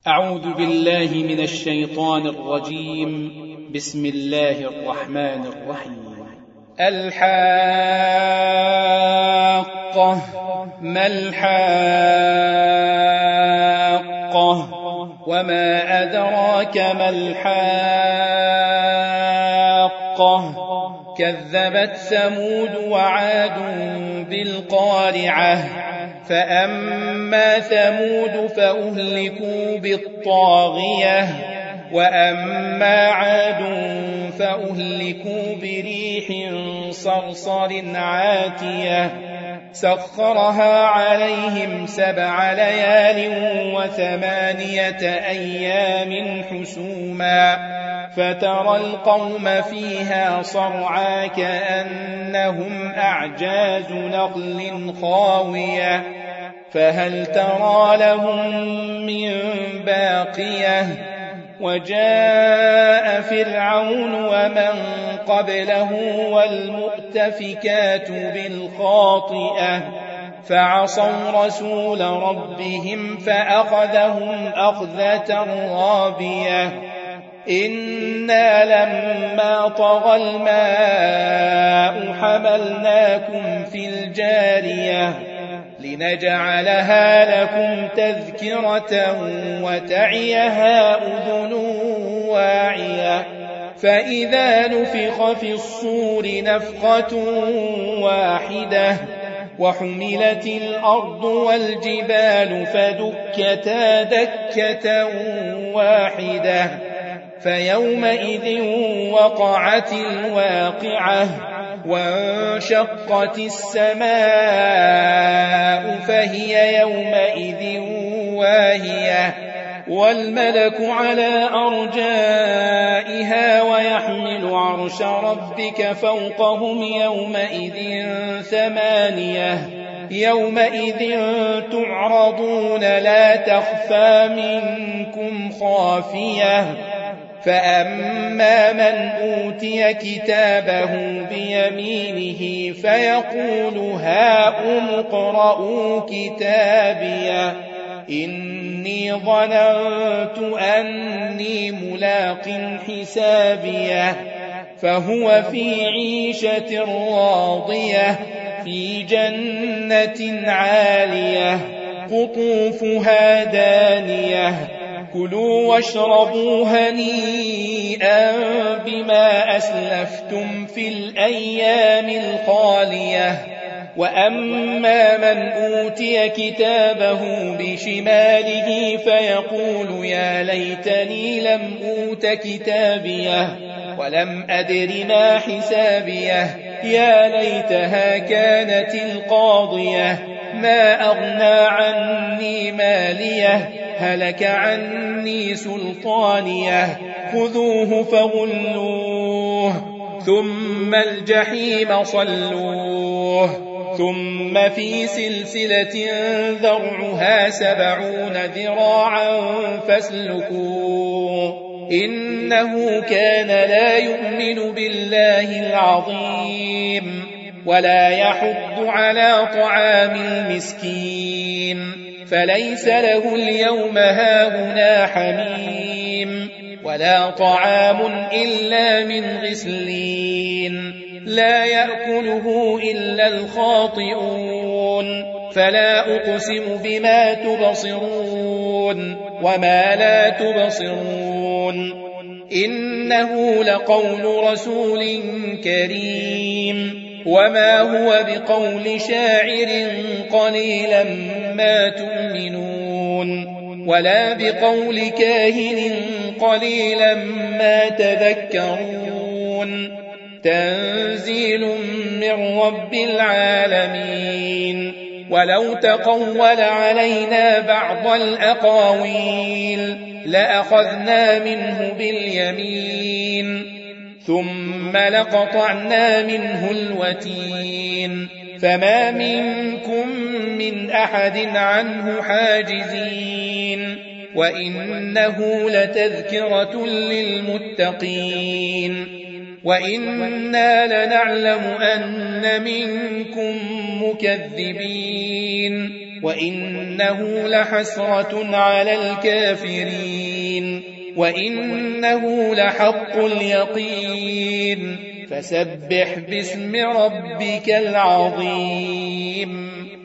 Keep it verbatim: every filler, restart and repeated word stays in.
أعوذ بالله من الشيطان الرجيم. بسم الله الرحمن الرحيم. الحاقة ما الحاقة وما أدراك ما الحاقة كذبت ثمود وعاد بالقارعة فأما ثمود فأهلكوا بالطاغية وأما عاد فأهلكوا بريح صرصر عاتية سخرها عليهم سبع ليال وثمانية أيام حسوما فترى القوم فيها صرعى كأنهم أعجاز نخل خاوية فهل ترى لهم من باقية وجاء فرعون ومن قبله والمؤتفكات بالخاطئة فعصوا رسول ربهم فأخذهم أخذة رابية إنا لما طغى الماء حملناكم في الجارية لنجعلها لكم تذكرة وتعيها أذن واعية فإذا نفخ في الصور نفخة واحدة وحملت الأرض والجبال فدكتا دكة واحدة فيومئذ وقعت الواقعة وانشقت السماء فهي يومئذ واهية والملك على أرجائها ويحمل عرش ربك فوقهم يومئذ ثمانية يومئذ تعرضون لا تخفى منكم خافية فأما من أوتي كتابه بيمينه فيقول هاؤم اقرءوا كتابيه إني ظننت أني ملاق حسابيه فهو في عيشة راضية في جنة عالية قطوفها دانية كلوا واشربوا هنيئا بما أسلفتم في الأيام الخالية وأما من أوتي كتابه بشماله فيقول يا ليتني لم أوت كتابيه ولم أدر ما حسابيه يا ليتها كانت القاضية ما أغنى عني ماليه هلك عني سلطانيه خذوه فغلوه ثم الجحيم صلوه ثم في سلسلة ذرعها سبعون ذراعا فاسلكوه إنه كان لا يؤمن بالله العظيم ولا يحض على طعام المسكين فليس له اليوم هاهنا حميم ولا طعام إلا من غسلين لا يأكله إلا الخاطئون فلا أقسم بما تبصرون وما لا تبصرون إنه لقول رسول كريم وما هو بقول شاعر قليلا ما تؤمنون ولا بقول كاهن قليلا ما تذكرون تنزيل من رب العالمين ولو تقول علينا بعض الأقاويل لأخذنا منه باليمين ثم لقطعنا منه الوتين فما منكم من أحد عنه حاجزين وإنه لتذكرة للمتقين وإنا لنعلم أن منكم مكذبين وإنه لحسرة على الكافرين وإنه لحق اليقين فسبح باسم ربك العظيم